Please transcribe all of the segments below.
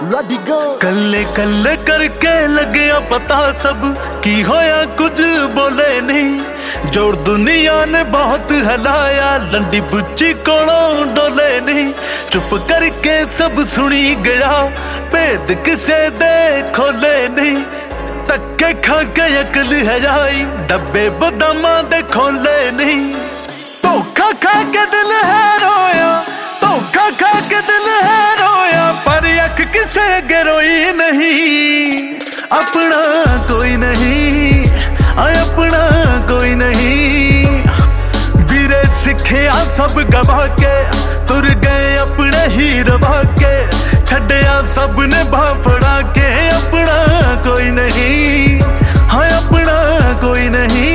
कल्ले कल्ले करके लग्या पता सब की होया, कुछ बोले नहीं। जोड़ दुनिया ने बहुत हिलाया, लंडी बुच्ची कोलों डोले नहीं। चुप करके सब सुनी गया, भेद किसे दे खोले नहीं। धक्के खा के अकल है जाई, डब्बे बदामा दे खोले नहीं। धोखा खा के दिल है रोया, धोखा खा के दिल है रोया, पर अख किसे गिरोई नहीं। अपना कोई नहीं, अपना कोई नहीं। वीरे सिखिया सब गवा के, तुर गए अपने ही रवा के। छड़िया सब ने भाफड़ा के, अपना कोई नहीं, हाँ अपना कोई नहीं।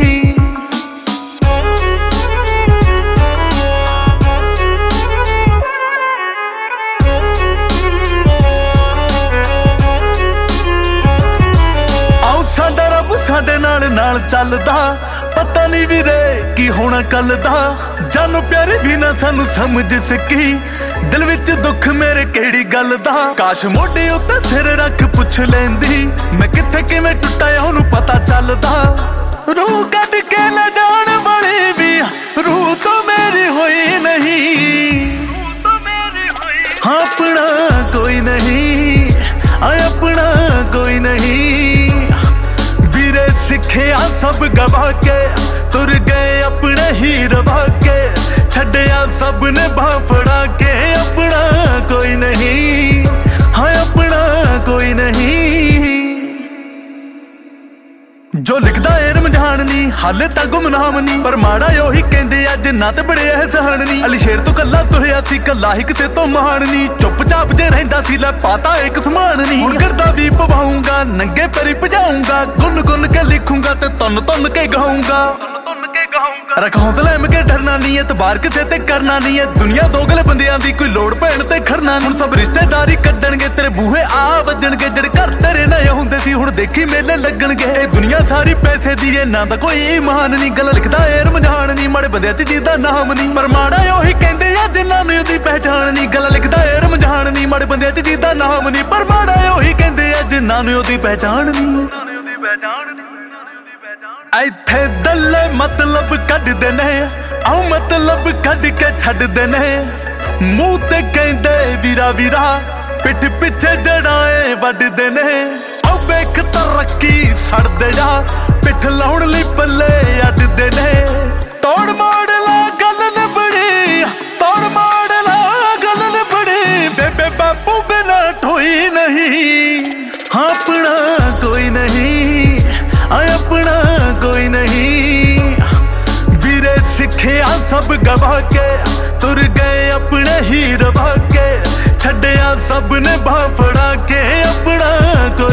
साडे नाल नाल चलदा, पता नहीं वीरे की होना कल दा। जानो प्यारे भी ना सानू समझ सकी, दिल विच दुख मेरे केड़ी गल दा। काश मोढे उत्ते सिर रख पुछ लैंदी, मैं किथे किवें टुटाया ओनू पता चलदा। रूह कढ के ले जाण वाली भी रूह तो मेरी होई नहीं। हाँ अपना कोई नहीं, अपना कोई नहीं। सिखिया सब गवा के, तुर गए अपने ही रवा के। छड़िया सब ने भाफड़ा के, अपना कोई नहीं, हाँ अपना कोई नहीं। जो लिखदा ए रमजान नी, हाले तक गुमनाम नी। पर माड़ा ओही कहंदे अज ना ते बड़े एहसान नी। अली शेर तो कला तुहिया सी, कला ही किते तो महान नी। चुप चाप जे रहिंदा सी, लै पाता एक समान नी। हुण करदा भी पवाऊंगा, नंगे पैरी भजाऊंगा। गुन गुन के लिखूंगा ते तुन तुन के गाऊंगा। रख हौसला के डरना नहीं है, तबार किसे ते करना नहीं है। दुनिया दोगले बंदियां दी कोई लोड़ पैण ते खड़ना नहीं। हुण सब रिश्तेदारी कड्डणगे, तेरे बूहे आ वजणगे। जेड़े घर तेरे नए हुंदे सी, हुण देखी मेले लगणगे। ए दुनिया सारी पैसे दी है, ना दा कोई ईमान नहीं। गल लिखदा ए रमजान नहीं, माड़े बंदियां च जिहदा नाम नहीं। पर माड़ा ओही कहंदे आ जिन्हां नूं ओहदी पहचान नहीं। गल लिखदा ए रमजान नहीं, माड़े बंदियां च जिहदा नाम नहीं। पर माड़ा ओही कहंदे आ जिन्हां नूं ओहदी पहचान नहीं। इत्थे दल्ले मतलब कढदे ने, आऊ मतलब कढ के छड्डदे ने। मूंह ते कहंदे वीरा वीरा, पिठ पिछे जड़ाए वड्डदे ने। आऊ वेख तरक्की छड्डदे जा, पिठ लाउण लई पल्ले अड्डदे ने। तोड़ मोड़ ला गल निबड़ी, तोड़ मोड़ ला गल निबड़ी। बेबे बापू बिना ठोई नहीं, हाँ अपना कोई नहीं, अपना कोई नहीं। वीरे सिखिया सब गवा के, तुर गए अपने ही रवा के। छड़िया सब ने भाफड़ा के, अपना